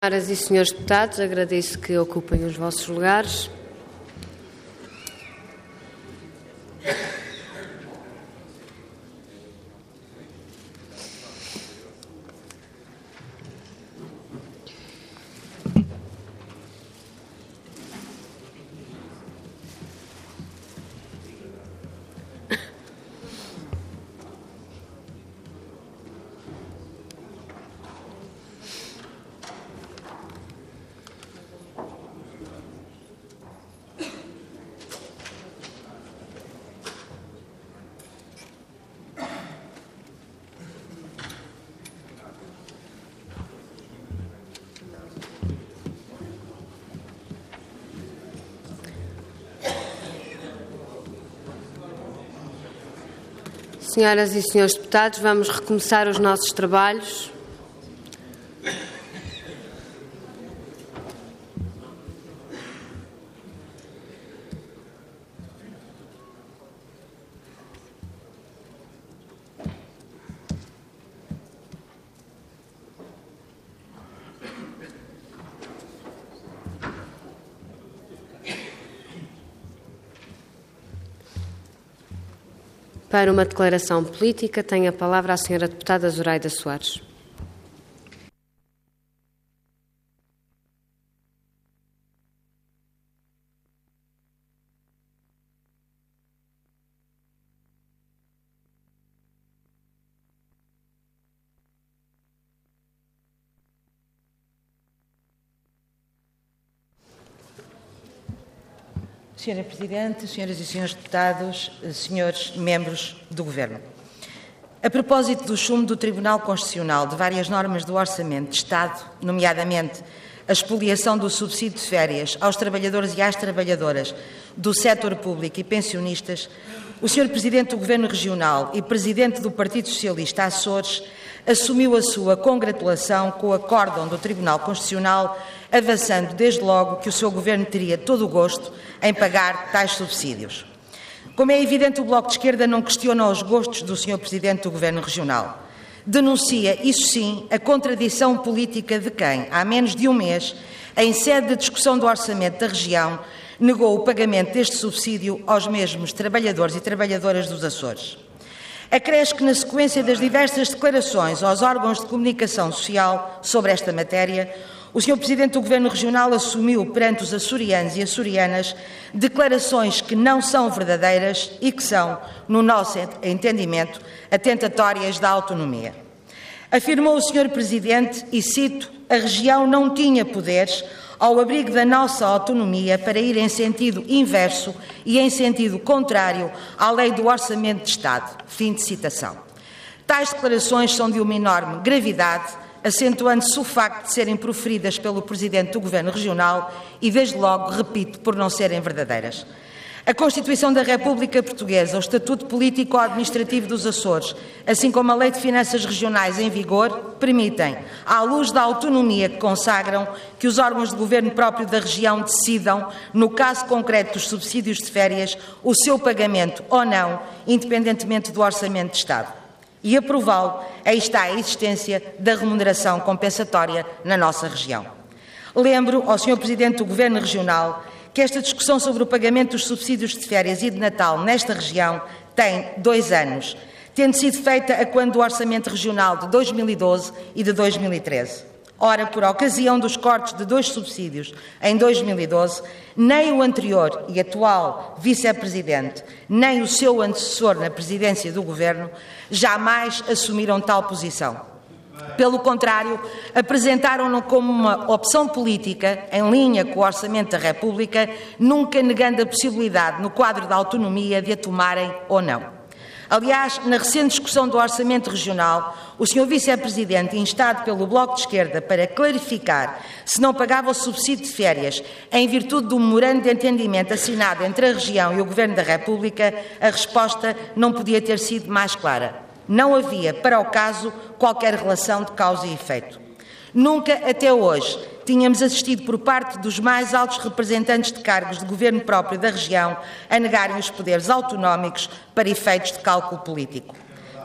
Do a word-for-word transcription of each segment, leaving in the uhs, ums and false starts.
Senhoras e senhores deputados, agradeço que ocupem os vossos lugares. Senhoras e senhores deputados, vamos recomeçar os nossos trabalhos. Para uma declaração política, tem a palavra a senhora deputada Zoraida Soares. Senhora Presidente, senhoras e senhores deputados, senhores membros do Governo. A propósito do chumbo do Tribunal Constitucional de várias normas do Orçamento de Estado, nomeadamente a expoliação do subsídio de férias aos trabalhadores e às trabalhadoras do setor público e pensionistas, o senhor Presidente do Governo Regional e Presidente do Partido Socialista Açores assumiu a sua congratulação com o acórdão do Tribunal Constitucional, avançando desde logo que o seu Governo teria todo o gosto em pagar tais subsídios. Como é evidente, o Bloco de Esquerda não questiona os gostos do senhor Presidente do Governo Regional. Denuncia, isso sim, a contradição política de quem, há menos de um mês, em sede de discussão do orçamento da região, negou o pagamento deste subsídio aos mesmos trabalhadores e trabalhadoras dos Açores. Acresce que, na sequência das diversas declarações aos órgãos de comunicação social sobre esta matéria, o senhor Presidente do Governo Regional assumiu perante os açorianos e açorianas declarações que não são verdadeiras e que são, no nosso entendimento, atentatórias da autonomia. Afirmou o senhor Presidente, e cito, a região não tinha poderes ao abrigo da nossa autonomia para ir em sentido inverso e em sentido contrário à lei do Orçamento de Estado. Fim de citação. Tais declarações são de uma enorme gravidade, acentuando-se o facto de serem proferidas pelo Presidente do Governo Regional e, desde logo, repito, por não serem verdadeiras. A Constituição da República Portuguesa, o Estatuto Político-Administrativo dos Açores, assim como a Lei de Finanças Regionais em vigor, permitem, à luz da autonomia que consagram, que os órgãos de governo próprio da região decidam, no caso concreto dos subsídios de férias, o seu pagamento ou não, independentemente do Orçamento de Estado. E aprová-lo, aí está a existência da remuneração compensatória na nossa região. Lembro ao senhor Presidente do Governo Regional que esta discussão sobre o pagamento dos subsídios de férias e de Natal nesta região tem dois anos, tendo sido feita a quando do Orçamento Regional de dois mil e doze e de dois mil e treze. Ora, por ocasião dos cortes de dois subsídios em dois mil e doze, nem o anterior e atual vice-presidente, nem o seu antecessor na presidência do Governo jamais assumiram tal posição. Pelo contrário, apresentaram-no como uma opção política em linha com o Orçamento da República, nunca negando a possibilidade, no quadro da autonomia, de a tomarem ou não. Aliás, na recente discussão do Orçamento Regional, o senhor Vice-Presidente, instado pelo Bloco de Esquerda para clarificar se não pagava o subsídio de férias em virtude do memorando de entendimento assinado entre a região e o Governo da República, a resposta não podia ter sido mais clara. Não havia, para o caso, qualquer relação de causa e efeito. Nunca, até hoje, tínhamos assistido por parte dos mais altos representantes de cargos de governo próprio da região a negarem os poderes autonómicos para efeitos de cálculo político.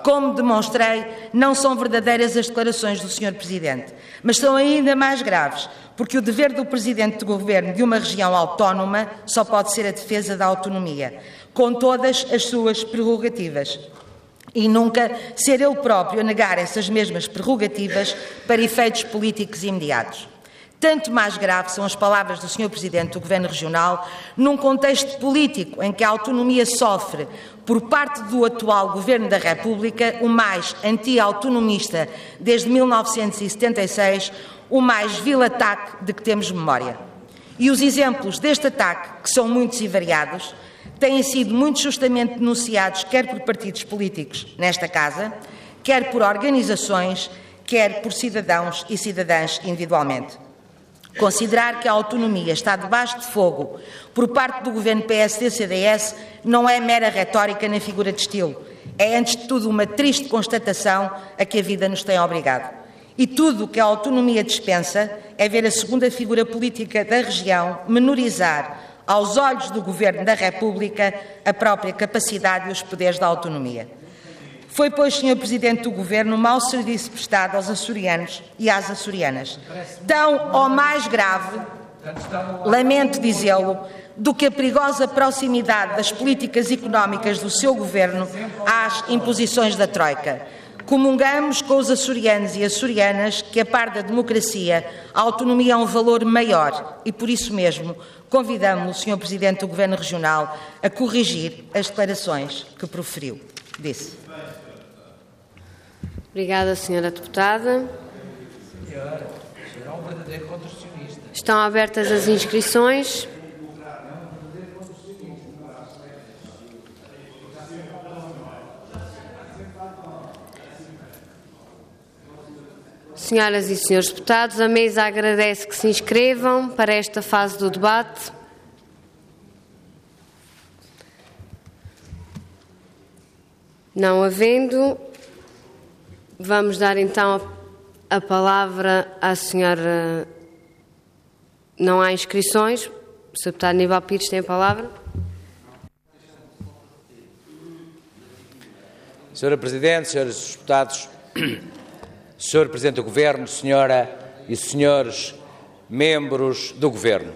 como demonstrei, não são verdadeiras as declarações do senhor Presidente, mas são ainda mais graves, porque o dever do Presidente de Governo de uma região autónoma só pode ser a defesa da autonomia, com todas as suas prerrogativas, e nunca ser ele próprio a negar essas mesmas prerrogativas para efeitos políticos imediatos. Tanto mais graves são as palavras do senhor Presidente do Governo Regional num contexto político em que a autonomia sofre, por parte do atual Governo da República, o mais anti-autonomista desde mil novecentos e setenta e seis, o mais vil ataque de que temos memória. E os exemplos deste ataque, que são muitos e variados, têm sido muito justamente denunciados quer por partidos políticos nesta Casa, quer por organizações, quer por cidadãos e cidadãs individualmente. Considerar que a autonomia está debaixo de fogo por parte do Governo P S D C D S não é mera retórica nem figura de estilo. É, antes de tudo, uma triste constatação a que a vida nos tem obrigado. E tudo o que a autonomia dispensa é ver a segunda figura política da região menorizar, aos olhos do Governo da República, a própria capacidade e os poderes da autonomia. Foi, pois, senhor Presidente do Governo, um mau serviço prestado aos açorianos e às açorianas. Tão ou mais grave, lamento dizê-lo, do que a perigosa proximidade das políticas económicas do seu Governo às imposições da Troika. Comungamos com os açorianos e açorianas que, a par da democracia, a autonomia é um valor maior e, por isso mesmo, convidamos o senhor Presidente do Governo Regional a corrigir as declarações que proferiu. Disse. Obrigada, senhora Deputada. Estão abertas as inscrições. Senhoras e senhores deputados, a mesa agradece que se inscrevam para esta fase do debate. Não havendo, vamos dar então a palavra à senhora. Não há inscrições. O senhor deputado Aníbal Pires tem a palavra. Senhora Presidente, senhores deputados, senhor Presidente do Governo, senhora e senhores membros do Governo,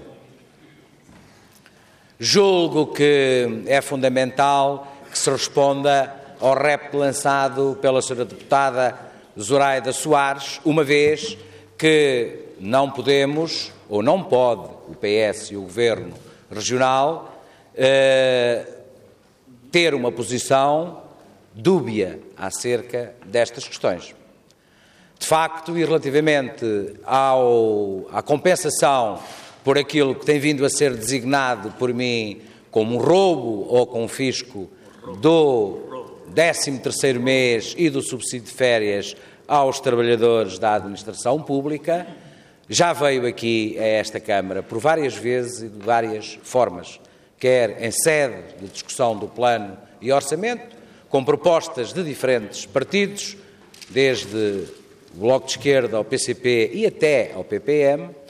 julgo que é fundamental que se responda ao repto lançado pela senhora deputada Zoraida Soares, uma vez que não podemos, ou não pode, o P S e o Governo Regional eh, ter uma posição dúbia acerca destas questões. De facto, e relativamente ao, à compensação por aquilo que tem vindo a ser designado por mim como um roubo ou confisco do décimo terceiro mês e do subsídio de férias aos trabalhadores da administração pública, já veio aqui a esta Câmara por várias vezes e de várias formas, quer em sede de discussão do plano e orçamento, com propostas de diferentes partidos, desde o Bloco de Esquerda ao P C P e até ao P P M, uh,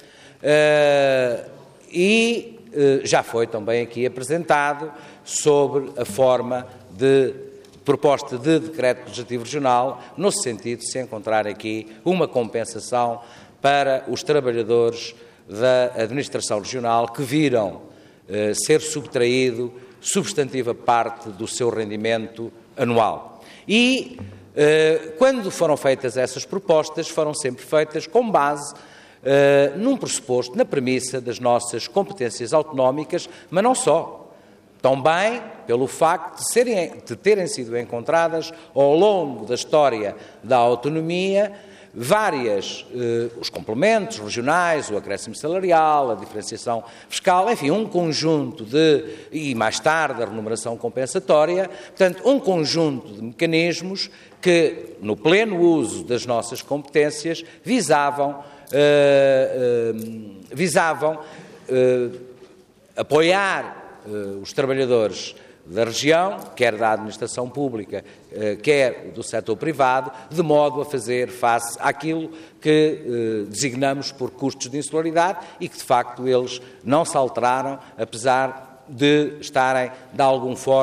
e uh, já foi também aqui apresentado sobre a forma de proposta de decreto legislativo regional, no sentido de se encontrar aqui uma compensação para os trabalhadores da administração regional que viram uh, ser subtraído substantiva parte do seu rendimento anual. E Uh, quando foram feitas essas propostas, foram sempre feitas com base uh, num pressuposto, na premissa das nossas competências autonómicas, mas não só. Também pelo facto de, serem, de terem sido encontradas ao longo da história da autonomia várias, eh, os complementos regionais, o acréscimo salarial, a diferenciação fiscal, enfim, um conjunto de, e mais tarde a remuneração compensatória, portanto, um conjunto de mecanismos que, no pleno uso das nossas competências, visavam, eh, eh, visavam eh, apoiar eh, os trabalhadores da região, quer da administração pública, quer do setor privado, de modo a fazer face àquilo que eh, designamos por custos de insularidade e que, de facto, eles não se alteraram, apesar de estarem, de algum, forma,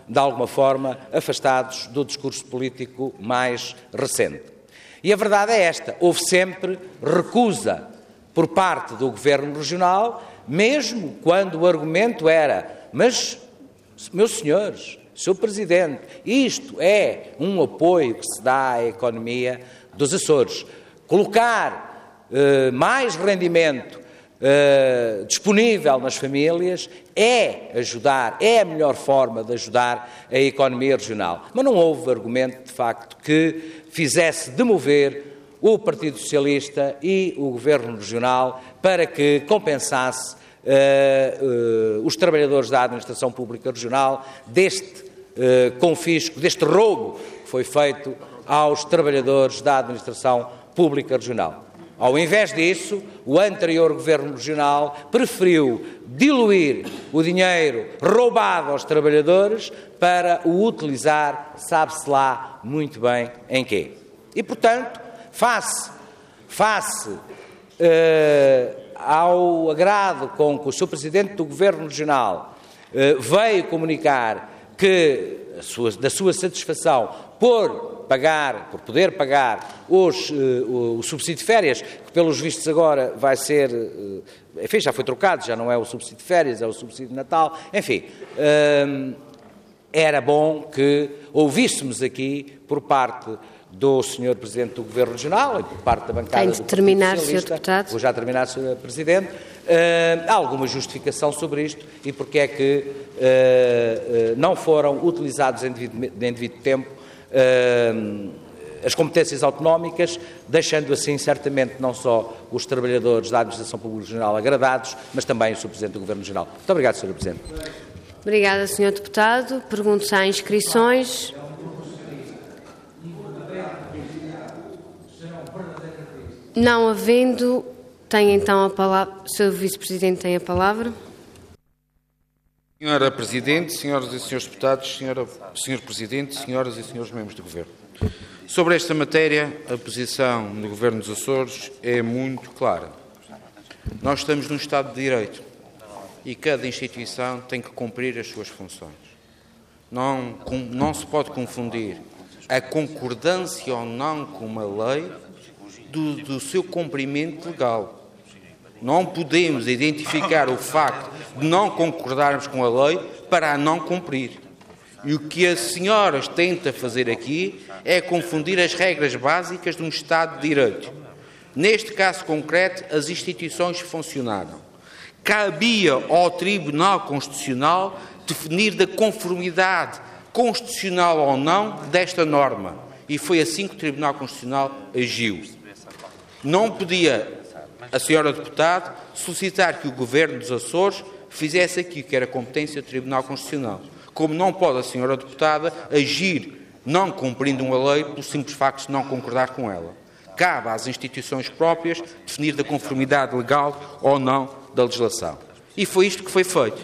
de alguma forma, afastados do discurso político mais recente. E a verdade é esta, houve sempre recusa por parte do Governo Regional, mesmo quando o argumento era, mas, meus senhores, senhor Presidente, isto é um apoio que se dá à economia dos Açores. Colocar eh, mais rendimento Uh, disponível nas famílias é ajudar, é a melhor forma de ajudar a economia regional. Mas não houve argumento, de facto, que fizesse demover o Partido Socialista e o Governo Regional para que compensasse uh, uh, os trabalhadores da Administração Pública Regional deste uh, confisco, deste roubo que foi feito aos trabalhadores da Administração Pública Regional. Ao invés disso, o anterior Governo Regional preferiu diluir o dinheiro roubado aos trabalhadores para o utilizar, sabe-se lá muito bem em quê. E, portanto, face, face uh, ao agrado com que o senhor Presidente do Governo Regional uh, veio comunicar que, a sua, da sua satisfação por pagar, por poder pagar os, uh, o, o subsídio de férias, que pelos vistos agora vai ser, uh, enfim, já foi trocado, já não é o subsídio de férias, é o subsídio de Natal, enfim, uh, era bom que ouvíssemos aqui por parte do senhor Presidente do Governo Regional e por parte da bancada do Partido Socialista. Tem de terminar, senhor Deputado. Vou já terminar, senhor Presidente. Uh, há alguma justificação sobre isto e porque é que uh, uh, não foram utilizados em devido, em devido tempo Uh, as competências autonómicas, deixando assim certamente não só os trabalhadores da Administração Pública Regional agradados, mas também o senhor Presidente do Governo Regional. Muito obrigado, senhor Presidente. Obrigada, senhor Deputado. Pergunto se há inscrições. Não havendo, tem então a palavra. O senhor Vice-Presidente tem a palavra. Senhora Presidente, senhoras e senhores deputados, senhora, senhor Presidente, senhoras e senhores membros do Governo. Sobre esta matéria, a posição do Governo dos Açores é muito clara. Nós estamos num Estado de Direito e cada instituição tem que cumprir as suas funções. Não, não se pode confundir a concordância ou não com uma lei do, do seu cumprimento legal. Não podemos identificar o facto de não concordarmos com a lei para a não cumprir. E o que a senhora tenta fazer aqui é confundir as regras básicas de um Estado de Direito. Neste caso concreto, as instituições funcionaram. Cabia ao Tribunal Constitucional definir da conformidade constitucional ou não desta norma. E foi assim que o Tribunal Constitucional agiu. Não podia a senhora deputada solicitar que o Governo dos Açores fizesse aquilo que era competência do Tribunal Constitucional. Como não pode a senhora deputada agir não cumprindo uma lei pelo simples facto de não concordar com ela. Cabe às instituições próprias definir da conformidade legal ou não da legislação. E foi isto que foi feito.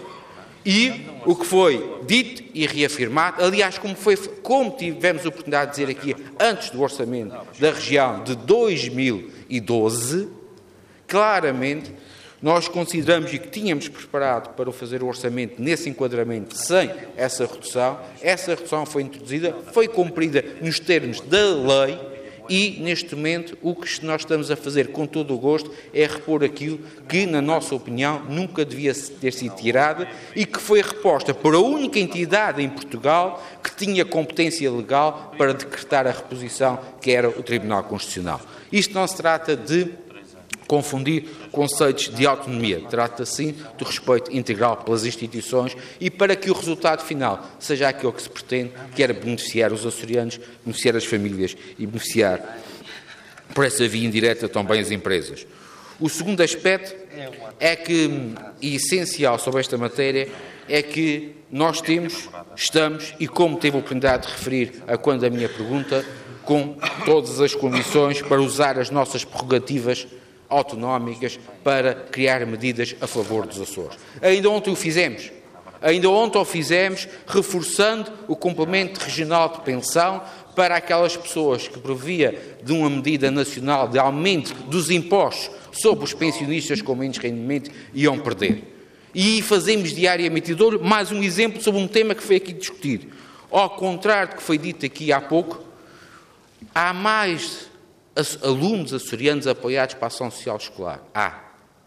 E o que foi dito e reafirmado, aliás, como, foi, como tivemos a oportunidade de dizer aqui antes do orçamento da região de dois mil e doze, claramente, nós consideramos e que tínhamos preparado para fazer o orçamento nesse enquadramento sem essa redução. Essa redução foi introduzida, foi cumprida nos termos da lei e, neste momento, o que nós estamos a fazer com todo o gosto é repor aquilo que, na nossa opinião, nunca devia ter sido tirado e que foi reposta por a única entidade em Portugal que tinha competência legal para decretar a reposição, que era o Tribunal Constitucional. Isto não se trata de confundir conceitos de autonomia. Trata-se, sim, do respeito integral pelas instituições e para que o resultado final seja aquilo que se pretende, que era beneficiar os açorianos, beneficiar as famílias e beneficiar, por essa via indireta, também as empresas. O segundo aspecto é que, e essencial sobre esta matéria, é que nós temos, estamos, e como teve a oportunidade de referir a quando a minha pergunta, com todas as condições para usar as nossas prerrogativas autonómicas para criar medidas a favor dos Açores. Ainda ontem o fizemos. Ainda ontem o fizemos reforçando o complemento regional de pensão para aquelas pessoas que, por via de uma medida nacional de aumento dos impostos sobre os pensionistas com menos rendimento, iam perder. E fazemos diariamente. E dou mais um exemplo sobre um tema que foi aqui discutido. Ao contrário do que foi dito aqui há pouco, há mais alunos açorianos apoiados para a ação social escolar. Há.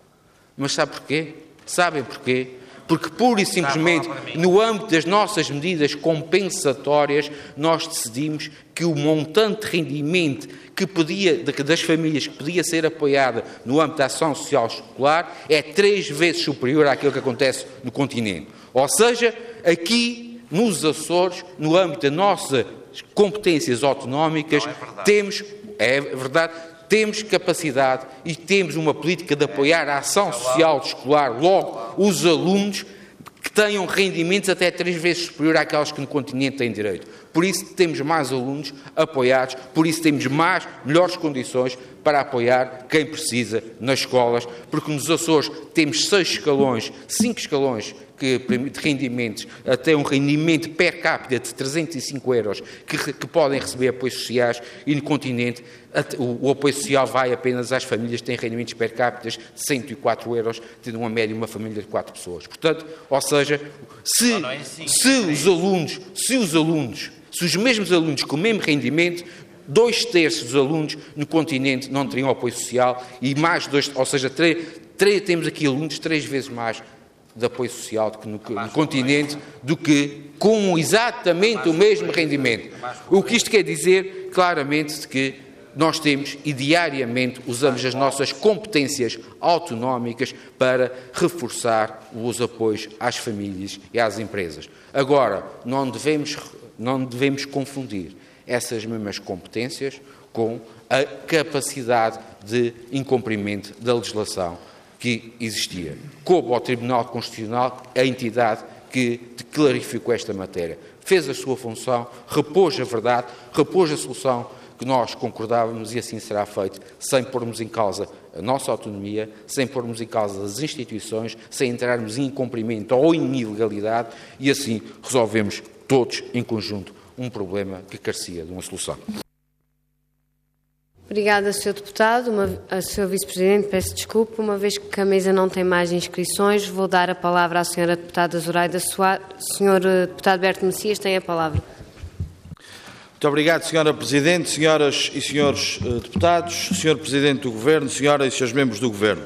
Mas sabe porquê? Sabem porquê? Porque, pura e simplesmente, no âmbito das nossas medidas compensatórias, nós decidimos que o montante de rendimento que podia, das famílias que podia ser apoiada no âmbito da ação social escolar é três vezes superior àquilo que acontece no continente. Ou seja, aqui nos Açores, no âmbito das nossas competências autonómicas, é temos, é verdade, temos capacidade e temos uma política de apoiar a ação social escolar, logo os alunos que tenham rendimentos até três vezes superior àqueles que no continente têm direito. Por isso temos mais alunos apoiados, por isso temos mais, melhores condições para apoiar quem precisa nas escolas, porque nos Açores temos seis escalões, cinco escalões que, de rendimentos, até um rendimento per capita de trezentos e cinco euros que, que podem receber apoios sociais, e no continente o, o apoio social vai apenas às famílias que têm rendimentos per capita de cento e quatro euros, tendo uma média uma família de quatro pessoas. Portanto, ou seja, se, não, não é assim, se os alunos, se os alunos, se os mesmos alunos com o mesmo rendimento, dois terços dos alunos no continente não teriam apoio social e mais dois, ou seja, três, três, temos aqui alunos três vezes mais de apoio social do que no, no continente, do que com exatamente o mesmo rendimento. O que isto quer dizer, claramente, que nós temos e diariamente usamos as nossas competências autonómicas para reforçar os apoios às famílias e às empresas. Agora, não devemos, não devemos confundir essas mesmas competências com a capacidade de incumprimento da legislação que existia. Coube ao Tribunal Constitucional, a entidade que clarificou esta matéria. Fez a sua função, repôs a verdade, repôs a solução que nós concordávamos, e assim será feito, sem pormos em causa a nossa autonomia, sem pormos em causa as instituições, sem entrarmos em incumprimento ou em ilegalidade, e assim resolvemos todos em conjunto um problema que carecia de uma solução. Obrigada, senhor Deputado. Uma, a senhor Vice-Presidente, peço desculpa. Uma vez que a mesa não tem mais inscrições, vou dar a palavra à senhora Deputada Zoraida Soares. senhor Deputado Berto Messias tem a palavra. Muito obrigado, senhora Presidente, senhoras e senhores deputados, senhor Presidente do Governo, senhoras e senhores membros do Governo.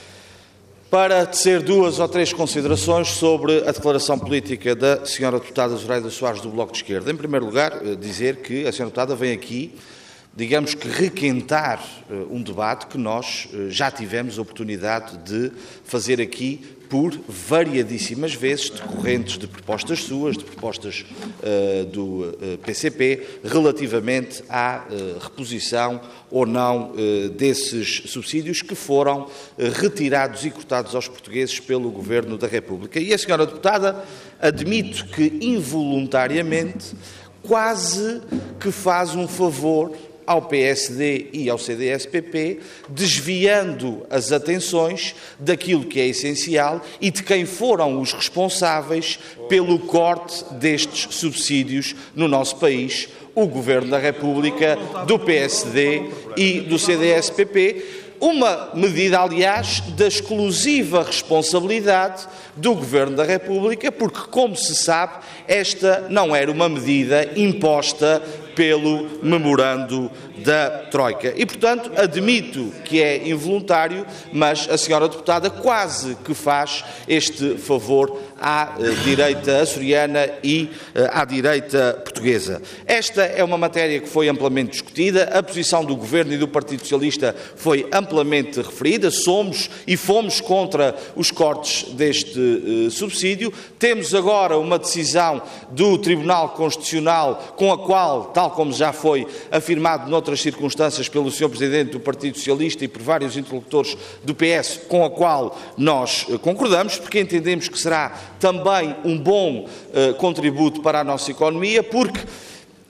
Para tecer duas ou três considerações sobre a declaração política da senhora Deputada Zoraida Soares do Bloco de Esquerda. Em primeiro lugar, dizer que a senhora Deputada vem aqui, digamos que, requentar uh, um debate que nós uh, já tivemos a oportunidade de fazer aqui por variadíssimas vezes, decorrentes de propostas suas, de propostas uh, do uh, P C P, relativamente à uh, reposição ou não uh, desses subsídios que foram uh, retirados e cortados aos portugueses pelo Governo da República. E a senhora Deputada, admito que involuntariamente, quase que faz um favor ao P S D e ao C D S P P, desviando as atenções daquilo que é essencial e de quem foram os responsáveis pelo corte destes subsídios no nosso país, o Governo da República, do P S D e do C D S P P, uma medida, aliás, da exclusiva responsabilidade do Governo da República, porque, como se sabe, esta não era uma medida imposta pelo memorando da Troika. E, portanto, admito que é involuntário, mas a senhora deputada quase que faz este favor à uh, direita açoriana e uh, à direita portuguesa. Esta é uma matéria que foi amplamente discutida, a posição do Governo e do Partido Socialista foi amplamente referida, somos e fomos contra os cortes deste uh, subsídio. Temos agora uma decisão do Tribunal Constitucional com a qual, tal como já foi afirmado noutras circunstâncias pelo senhor Presidente do Partido Socialista e por vários interlocutores do P S, com a qual nós uh, concordamos, porque entendemos que será também um bom uh, contributo para a nossa economia, porque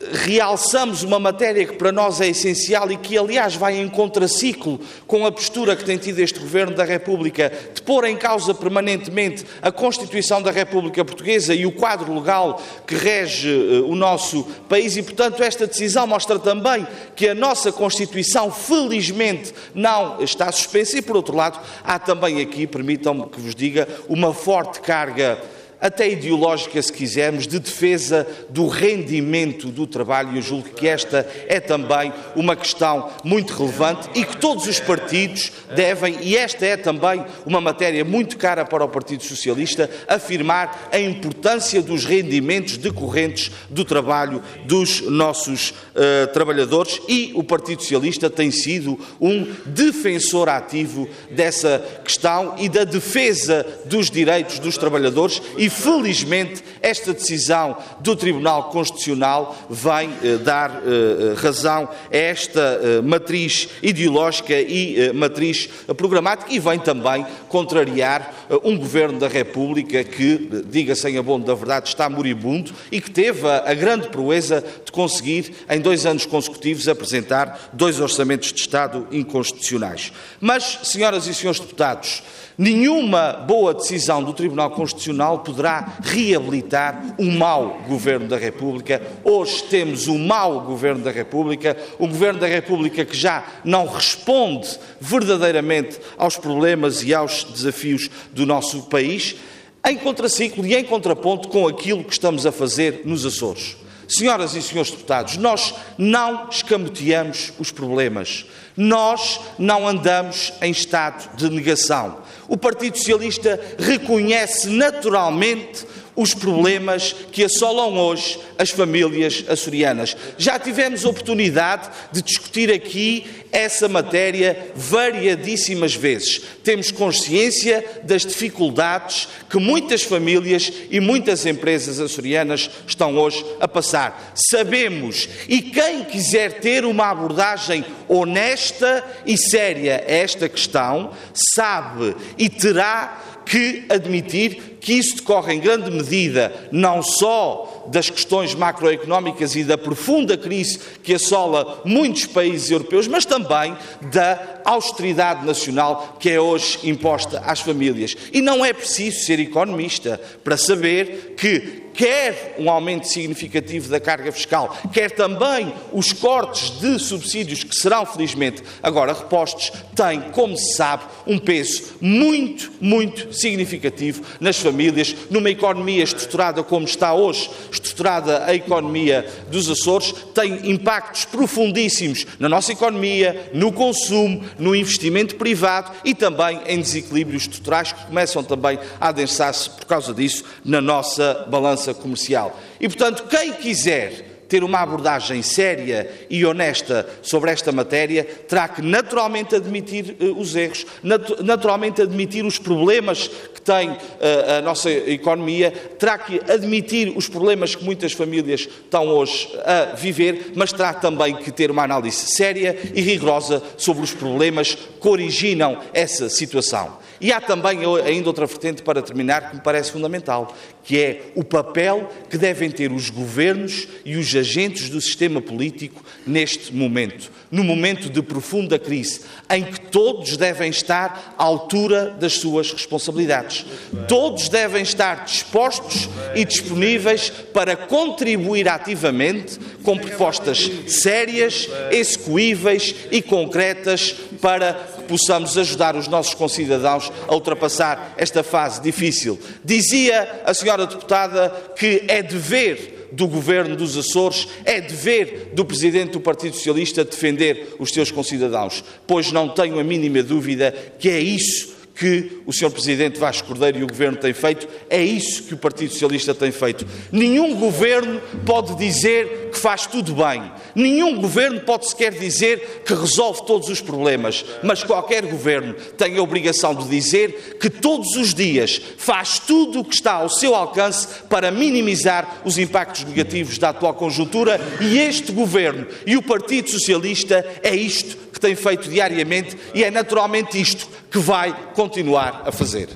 realçamos uma matéria que para nós é essencial e que, aliás, vai em contraciclo com a postura que tem tido este Governo da República de pôr em causa permanentemente a Constituição da República Portuguesa e o quadro legal que rege uh, o nosso país e, portanto, esta decisão mostra também que a nossa Constituição, felizmente, não está suspensa e, por outro lado, há também aqui, permitam-me que vos diga, uma forte carga até ideológica, se quisermos, de defesa do rendimento do trabalho, e eu julgo que esta é também uma questão muito relevante e que todos os partidos devem, e esta é também uma matéria muito cara para o Partido Socialista, afirmar a importância dos rendimentos decorrentes do trabalho dos nossos uh, trabalhadores, e o Partido Socialista tem sido um defensor ativo dessa questão e da defesa dos direitos dos trabalhadores. E, felizmente, esta decisão do Tribunal Constitucional vem eh, dar eh, razão a esta eh, matriz ideológica e eh, matriz programática e vem também contrariar eh, um Governo da República que, diga-se em abono da verdade, está moribundo e que teve a, a grande proeza de conseguir, em dois anos consecutivos, apresentar dois orçamentos de Estado inconstitucionais. Mas, senhoras e senhores deputados, nenhuma boa decisão do Tribunal Constitucional poderá reabilitar o mau Governo da República. Hoje temos o mau Governo da República, um Governo da República que já não responde verdadeiramente aos problemas e aos desafios do nosso país, em contraciclo e em contraponto com aquilo que estamos a fazer nos Açores. Senhoras e senhores deputados, nós não escamoteamos os problemas, nós não andamos em estado de negação. O Partido Socialista reconhece naturalmente os problemas que assolam hoje as famílias açorianas. Já tivemos oportunidade de discutir aqui essa matéria variadíssimas vezes. Temos consciência das dificuldades que muitas famílias e muitas empresas açorianas estão hoje a passar. Sabemos, e quem quiser ter uma abordagem honesta e séria a esta questão, sabe e terá que admitir que isso decorre em grande medida não só das questões macroeconómicas e da profunda crise que assola muitos países europeus, mas também da austeridade nacional que é hoje imposta às famílias. E não é preciso ser economista para saber que quer um aumento significativo da carga fiscal, quer também os cortes de subsídios que serão, felizmente, agora repostos, têm, como se sabe, um peso muito, muito significativo nas famílias, numa economia estruturada como está hoje, estruturada a economia dos Açores, tem impactos profundíssimos na nossa economia, no consumo, no investimento privado e também em desequilíbrios estruturais que começam também a adensar-se, por causa disso, na nossa balança comercial. E, portanto, quem quiser ter uma abordagem séria e honesta sobre esta matéria, terá que naturalmente admitir uh, os erros, natu naturalmente admitir os problemas que tem uh, a nossa economia, terá que admitir os problemas que muitas famílias estão hoje a viver, mas terá também que ter uma análise séria e rigorosa sobre os problemas que originam essa situação. E há também ainda outra vertente, para terminar, que me parece fundamental, que é o papel que devem ter os governos e os agentes do sistema político neste momento, no momento de profunda crise, em que todos devem estar à altura das suas responsabilidades. Todos devem estar dispostos e disponíveis para contribuir ativamente com propostas sérias, execuíveis e concretas para que possamos ajudar os nossos concidadãos a ultrapassar esta fase difícil. Dizia a senhora deputada que é dever do Governo dos Açores, é dever do Presidente do Partido Socialista defender os seus concidadãos, pois não tenho a mínima dúvida que é isso que o senhor Presidente Vasco Cordeiro e o Governo têm feito, é isso que o Partido Socialista tem feito. Nenhum Governo pode dizer que faz tudo bem, nenhum Governo pode sequer dizer que resolve todos os problemas, mas qualquer Governo tem a obrigação de dizer que todos os dias faz tudo o que está ao seu alcance para minimizar os impactos negativos da atual conjuntura, e este Governo e o Partido Socialista é isto que tem feito diariamente e é naturalmente isto que vai continuar a fazer.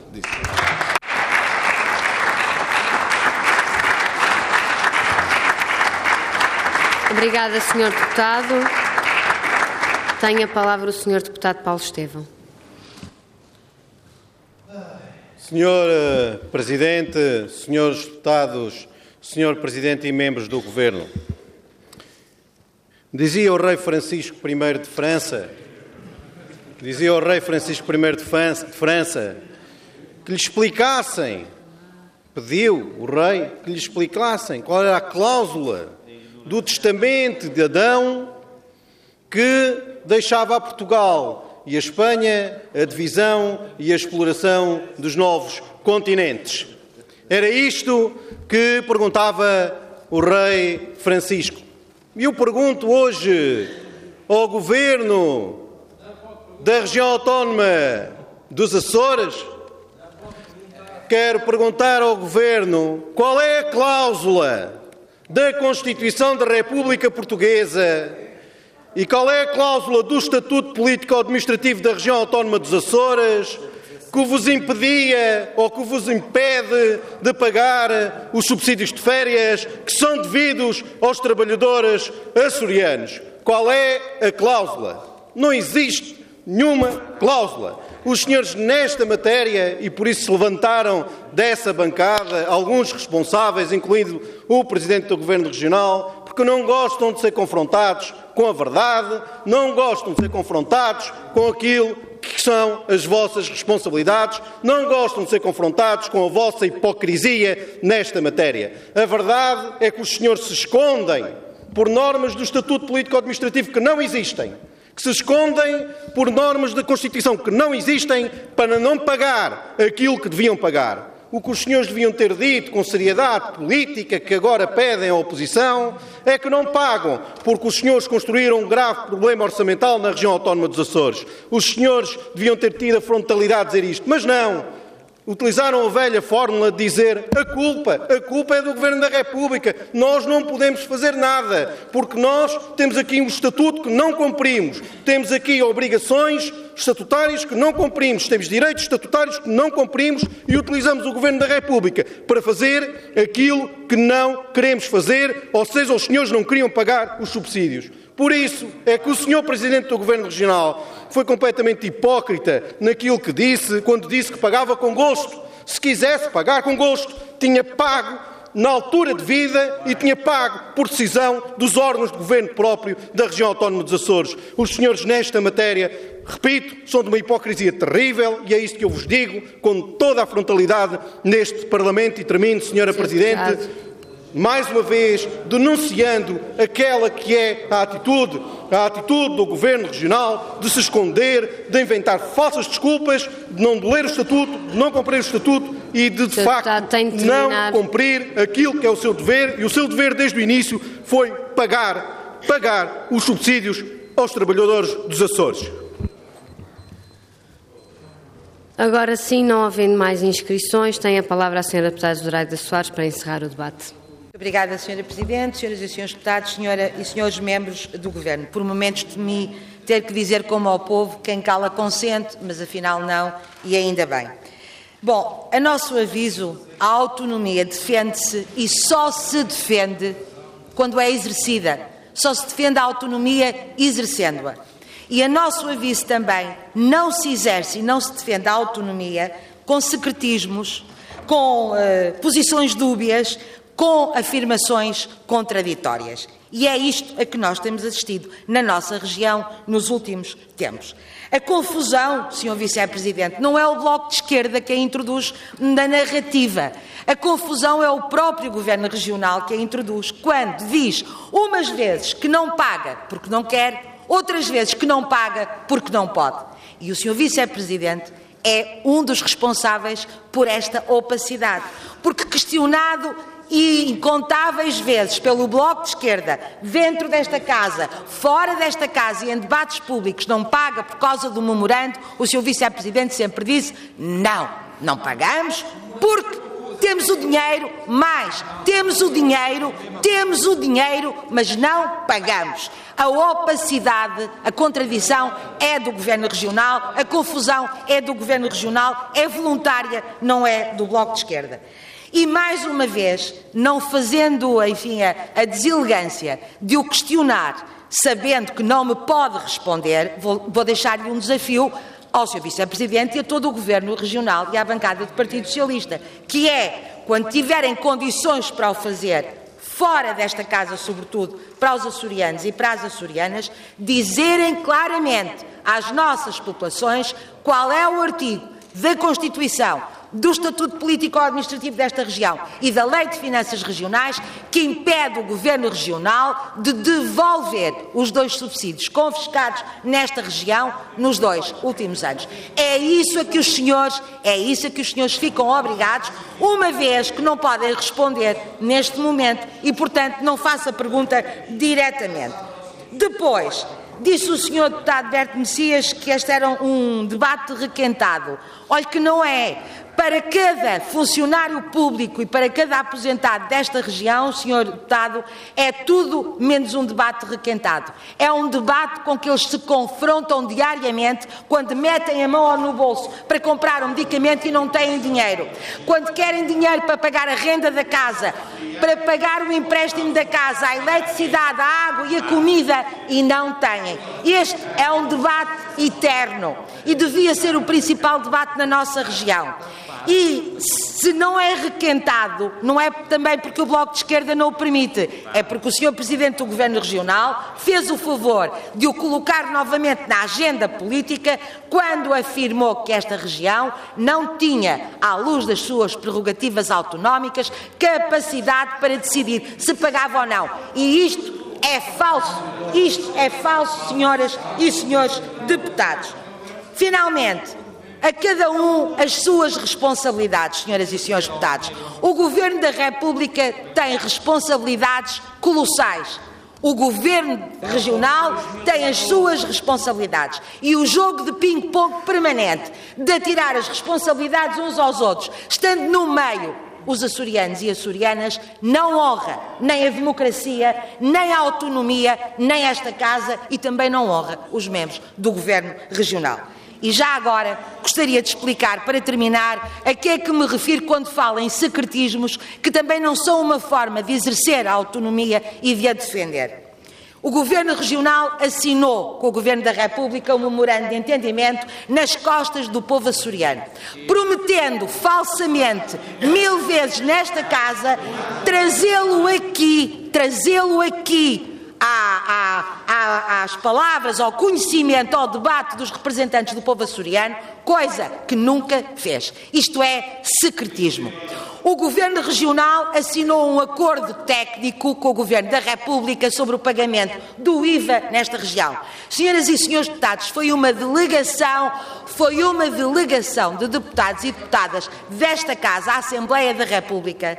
Obrigada, senhor Deputado. Tem a palavra o senhor Deputado Paulo Estevão. senhor Presidente, senhores Deputados, senhor Presidente e membros do Governo, dizia o rei Francisco I de França, dizia o rei Francisco I de França, que lhe explicassem, pediu o rei que lhe explicassem qual era a cláusula do testamento de Adão que deixava a Portugal e a Espanha a divisão e a exploração dos novos continentes. Era isto que perguntava o rei Francisco. E eu pergunto hoje ao Governo da região autónoma dos Açores, quero perguntar ao Governo qual é a cláusula da Constituição da República Portuguesa e qual é a cláusula do Estatuto Político-Administrativo da região autónoma dos Açores que vos impedia ou que vos impede de pagar os subsídios de férias que são devidos aos trabalhadores açorianos. Qual é a cláusula? Não existe nenhuma cláusula. Os senhores nesta matéria, e por isso se levantaram dessa bancada, alguns responsáveis, incluindo o Presidente do Governo Regional, porque não gostam de ser confrontados com a verdade, não gostam de ser confrontados com aquilo que são as vossas responsabilidades, não gostam de ser confrontados com a vossa hipocrisia nesta matéria. A verdade é que os senhores se escondem por normas do Estatuto Político-Administrativo que não existem, que se escondem por normas da Constituição que não existem para não pagar aquilo que deviam pagar. O que os senhores deviam ter dito com seriedade política, que agora pedem à oposição, é que não pagam, porque os senhores construíram um grave problema orçamental na região autónoma dos Açores. Os senhores deviam ter tido a frontalidade de dizer isto, mas não. Utilizaram a velha fórmula de dizer a culpa, a culpa é do Governo da República, nós não podemos fazer nada, porque nós temos aqui um estatuto que não cumprimos, temos aqui obrigações estatutárias que não cumprimos, temos direitos estatutários que não cumprimos e utilizamos o Governo da República para fazer aquilo que não queremos fazer, ou seja, os senhores não queriam pagar os subsídios. Por isso é que o senhor Presidente do Governo Regional foi completamente hipócrita naquilo que disse, quando disse que pagava com gosto. Se quisesse pagar com gosto, tinha pago na altura de vida e tinha pago por decisão dos órgãos de governo próprio da região autónoma dos Açores. Os senhores nesta matéria, repito, são de uma hipocrisia terrível e é isto que eu vos digo com toda a frontalidade neste Parlamento. E termino, senhora Presidente, mais uma vez, denunciando aquela que é a atitude, a atitude do Governo Regional de se esconder, de inventar falsas desculpas, de não ler o Estatuto, de não cumprir o Estatuto e de, de facto, não cumprir aquilo que é o seu dever. E o seu dever, desde o início, foi pagar, pagar os subsídios aos trabalhadores dos Açores. Agora sim, não havendo mais inscrições, tem a palavra a senhora Deputada Zoraida Soares para encerrar o debate. Obrigada, senhora Presidente, senhoras e senhores deputados, senhora e senhores membros do Governo. Por momentos temi ter que dizer como ao povo, quem cala consente, mas afinal não, e ainda bem. Bom, a nosso aviso, a autonomia defende-se e só se defende quando é exercida. Só se defende a autonomia exercendo-a. E a nosso aviso também, não se exerce e não se defende a autonomia com secretismos, com uh, posições dúbias, com afirmações contraditórias. E é isto a que nós temos assistido na nossa região nos últimos tempos. A confusão, senhor Vice-Presidente, não é o Bloco de Esquerda que a introduz na narrativa. A confusão é o próprio Governo Regional que a introduz, quando diz umas vezes que não paga porque não quer, outras vezes que não paga porque não pode. E o senhor Vice-Presidente é um dos responsáveis por esta opacidade, porque questionado e incontáveis vezes pelo Bloco de Esquerda, dentro desta casa, fora desta casa e em debates públicos, não paga por causa do memorando, o senhor Vice-Presidente sempre disse, não, não pagamos porque temos o dinheiro, mas temos o dinheiro, temos o dinheiro, mas não pagamos. A opacidade, a contradição é do Governo Regional, a confusão é do Governo Regional, é voluntária, não é do Bloco de Esquerda. E, mais uma vez, não fazendo, enfim, a, a deselegância de o questionar, sabendo que não me pode responder, vou, vou deixar-lhe um desafio ao senhor Vice-Presidente e a todo o Governo Regional e à bancada do Partido Socialista, que é, quando tiverem condições para o fazer, fora desta casa, sobretudo, para os açorianos e para as açorianas, dizerem claramente às nossas populações qual é o artigo da Constituição, do Estatuto Político-Administrativo desta região e da Lei de Finanças Regionais que impede o Governo Regional de devolver os dois subsídios confiscados nesta região nos dois últimos anos. É isso a que os senhores, é isso a que os senhores ficam obrigados, uma vez que não podem responder neste momento e, portanto, não faço a pergunta diretamente. Depois, disse o senhor deputado Berto Messias que este era um debate requentado. Olhe que não é. Para cada funcionário público e para cada aposentado desta região, senhor deputado, é tudo menos um debate requentado. É um debate com que eles se confrontam diariamente quando metem a mão no bolso para comprar um medicamento e não têm dinheiro. Quando querem dinheiro para pagar a renda da casa, para pagar o empréstimo da casa, a eletricidade, a água e a comida e não têm. Este é um debate eterno e devia ser o principal debate na nossa região. E se não é requentado, não é também porque o Bloco de Esquerda não o permite, é porque o senhor Presidente do Governo Regional fez o favor de o colocar novamente na agenda política quando afirmou que esta região não tinha, à luz das suas prerrogativas autonómicas, capacidade para decidir se pagava ou não. E isto é falso. Isto é falso, senhoras e senhores deputados. Finalmente, a cada um as suas responsabilidades, senhoras e senhores deputados. O Governo da República tem responsabilidades colossais. O Governo Regional tem as suas responsabilidades. E o jogo de ping-pong permanente de atirar as responsabilidades uns aos outros, estando no meio os açorianos e açorianas, não honra nem a democracia, nem a autonomia, nem esta casa e também não honra os membros do Governo Regional. E já agora gostaria de explicar, para terminar, a que é que me refiro quando falo em secretismos, que também não são uma forma de exercer a autonomia e de a defender. O Governo Regional assinou com o Governo da República um memorando de entendimento nas costas do povo açoriano, prometendo falsamente, mil vezes nesta casa, trazê-lo aqui, trazê-lo aqui, À, à, às palavras, ao conhecimento, ao debate dos representantes do povo açoriano, coisa que nunca fez. Isto é secretismo. O Governo Regional assinou um acordo técnico com o Governo da República sobre o pagamento do I V A nesta região. Senhoras e senhores deputados, foi uma delegação, foi uma delegação de deputados e deputadas desta Casa, a Assembleia da República,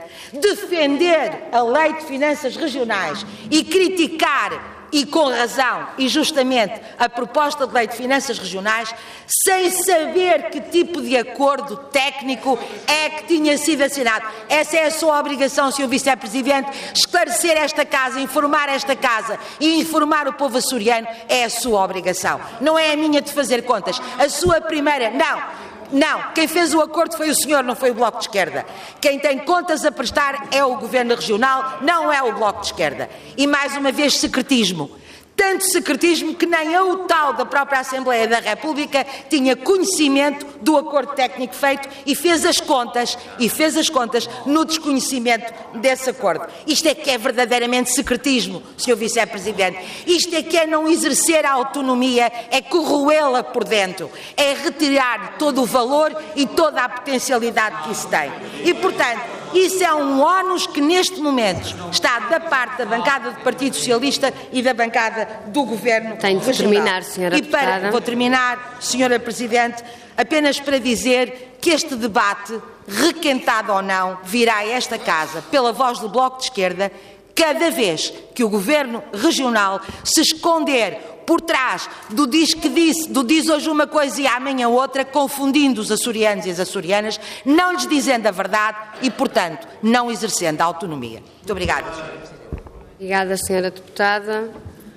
defender a Lei de Finanças Regionais e criticar, e com razão e justamente, a proposta de Lei de Finanças Regionais, sem saber que tipo de acordo técnico é que tinha sido assinado. Essa é a sua obrigação, senhor Vice-Presidente, esclarecer esta Casa, informar esta Casa e informar o povo açoriano é a sua obrigação. Não é a minha de fazer contas. A sua primeira... Não. Não, quem fez o acordo foi o senhor, não foi o Bloco de Esquerda. Quem tem contas a prestar é o Governo Regional, não é o Bloco de Esquerda. E mais uma vez secretismo. Tanto secretismo que nem eu, o tal da própria Assembleia da República, tinha conhecimento do acordo técnico feito e fez as contas, e fez as contas no desconhecimento desse acordo. Isto é que é verdadeiramente secretismo, senhor Vice-Presidente. Isto é que é não exercer a autonomia, é corroê-la por dentro, é retirar todo o valor e toda a potencialidade que isso tem. E, portanto, isso é um ónus que neste momento está da parte da bancada do Partido Socialista e da bancada do Governo Tem de Regional. terminar, senhora E para, deputada. vou terminar, senhora Presidente, apenas para dizer que este debate, requentado ou não, virá a esta Casa pela voz do Bloco de Esquerda cada vez que o Governo Regional se esconder por trás do diz que disse, do diz hoje uma coisa e amanhã outra, confundindo os açorianos e as açorianas, não lhes dizendo a verdade e, portanto, não exercendo a autonomia. Muito obrigada. Obrigada, senhora deputada.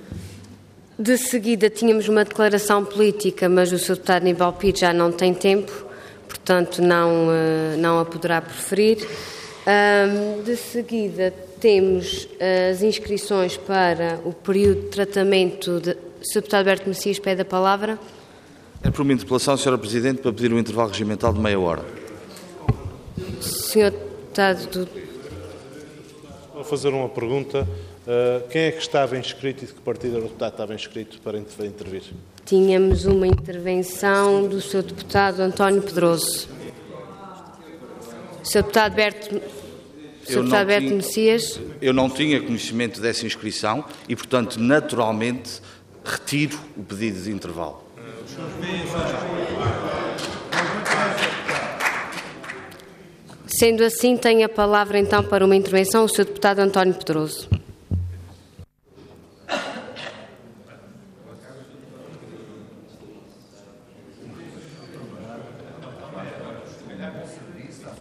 De seguida tínhamos uma declaração política, mas o senhor deputado Aníbal Pinto já não tem tempo, portanto não, não a poderá proferir. Um, de seguida, temos as inscrições para o período de tratamento. De... O senhor Deputado Berto Messias pede a palavra. É por uma interpelação, senhora Presidente, para pedir um intervalo regimental de meia hora. senhor Deputado do... Vou fazer uma pergunta. Uh, quem é que estava inscrito e de que partido era o deputado estava inscrito para intervir? Tínhamos uma intervenção do senhor Deputado António Pedroso. senhor Deputado Berto, senhor Deputado Berto tinha, Messias. Eu não tinha conhecimento dessa inscrição e, portanto, naturalmente, retiro o pedido de intervalo. Sendo assim, tem a palavra então para uma intervenção o senhor Deputado António Pedroso.